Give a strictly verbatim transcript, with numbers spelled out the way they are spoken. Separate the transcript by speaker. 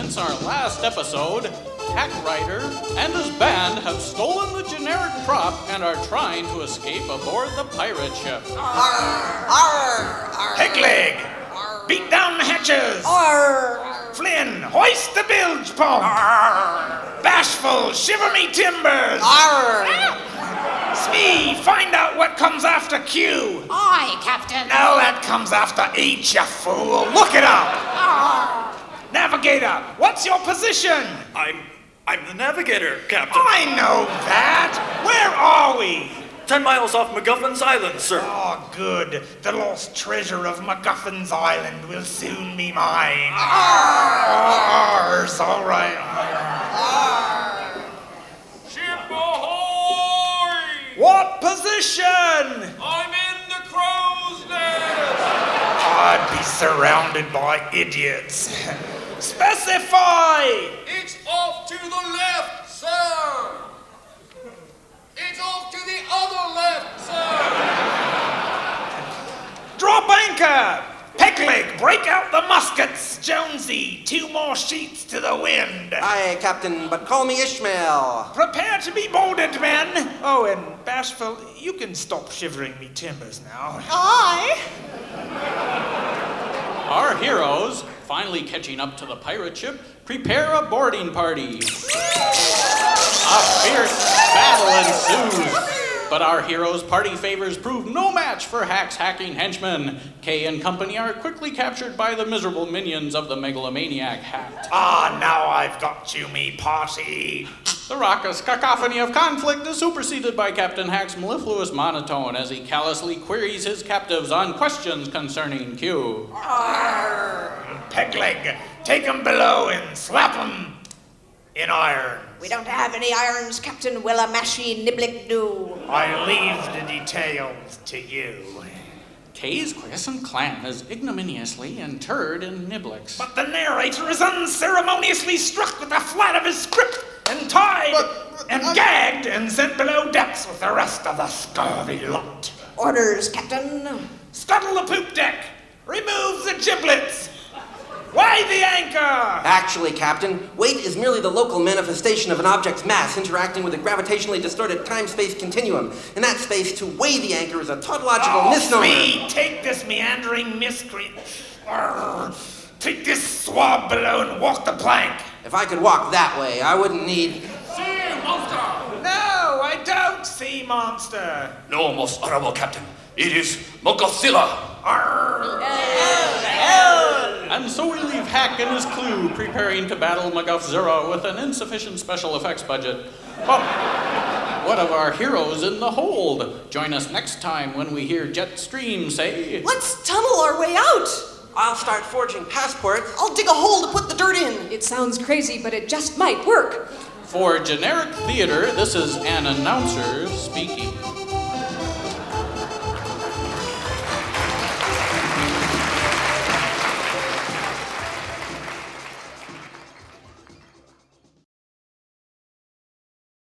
Speaker 1: Since our last episode, Hack Rider and his band have stolen the generic prop and are trying to escape aboard the pirate ship.
Speaker 2: Arr, arr, arr.
Speaker 3: Pegleg, beat down the hatches.
Speaker 2: Arr.
Speaker 3: Flynn, hoist the bilge pump. Arr. Bashful, shiver me timbers.
Speaker 2: Arr.
Speaker 3: Smee, find out what comes after Q.
Speaker 4: Aye, Captain.
Speaker 3: Now that comes after H, you fool. Look it up.
Speaker 4: Arr.
Speaker 3: Navigator, what's your position?
Speaker 5: I'm... I'm the navigator, Captain.
Speaker 3: I know that. Where are we?
Speaker 5: Ten miles off MacGuffin's Island, sir.
Speaker 3: Oh, good. The lost treasure of MacGuffin's Island will soon be mine. Arr's all right.
Speaker 2: Arr.
Speaker 6: Ship ahoy!
Speaker 3: What position?
Speaker 6: I'm in the crow's nest!
Speaker 3: I'd be surrounded by idiots. Specify!
Speaker 6: It's off to the left, sir! It's off to the other left, sir!
Speaker 3: Drop anchor! Pegleg, break out the muskets! Jonesy, two more sheets to the wind.
Speaker 2: Aye, Captain, but call me Ishmael.
Speaker 3: Prepare to be boarded, men. Oh, and Bashful, you can stop shivering me timbers now.
Speaker 2: Aye.
Speaker 1: Our heroes, finally catching up to the pirate ship, prepare a boarding party. A fierce battle ensues, but our heroes' party favors prove no match for Hack's hacking henchmen. Kay and company are quickly captured by the miserable minions of the megalomaniac Hack.
Speaker 3: Ah, now I've got you, me party.
Speaker 1: The raucous cacophony of conflict is superseded by Captain Hack's mellifluous monotone as he callously queries his captives on questions concerning Q.
Speaker 2: Arr.
Speaker 3: Pegleg, take 'em below and slap 'em in iron.
Speaker 2: We don't have any irons, Captain Willamashi Niblick do.
Speaker 3: I leave the details to you.
Speaker 1: Kay's quiescent clan is ignominiously interred in Niblix.
Speaker 3: But the narrator is unceremoniously struck with the flat of his script and tied
Speaker 2: But- but
Speaker 3: and
Speaker 2: I-
Speaker 3: gagged and sent below decks with the rest of the scurvy lot.
Speaker 2: Orders, Captain.
Speaker 3: Scuttle the poop deck. Remove the giblets. Weigh the anchor.
Speaker 2: Actually, Captain, weight is merely the local manifestation of an object's mass interacting with a gravitationally distorted time-space continuum. In that space, to weigh the anchor is a tautological
Speaker 3: Oh,
Speaker 2: misnomer.
Speaker 3: me, take this meandering miscreant. Arr. Take this swab below and walk the plank.
Speaker 2: If I could walk that way, I wouldn't need...
Speaker 6: See, monster!
Speaker 3: No, I don't see monster.
Speaker 5: No, most honorable Captain. It is Mogothilla.
Speaker 3: Arr.
Speaker 1: And so we leave Hack and his crew preparing to battle MacGuff Zero with an insufficient special effects budget. But what of our heroes in the hold? Join us next time when we hear Jetstream say...
Speaker 7: Let's tunnel our way out!
Speaker 2: I'll start forging passports.
Speaker 7: I'll dig a hole to put the dirt in. It sounds crazy, but it just might work.
Speaker 1: For Generic Theater, this is an announcer speaking.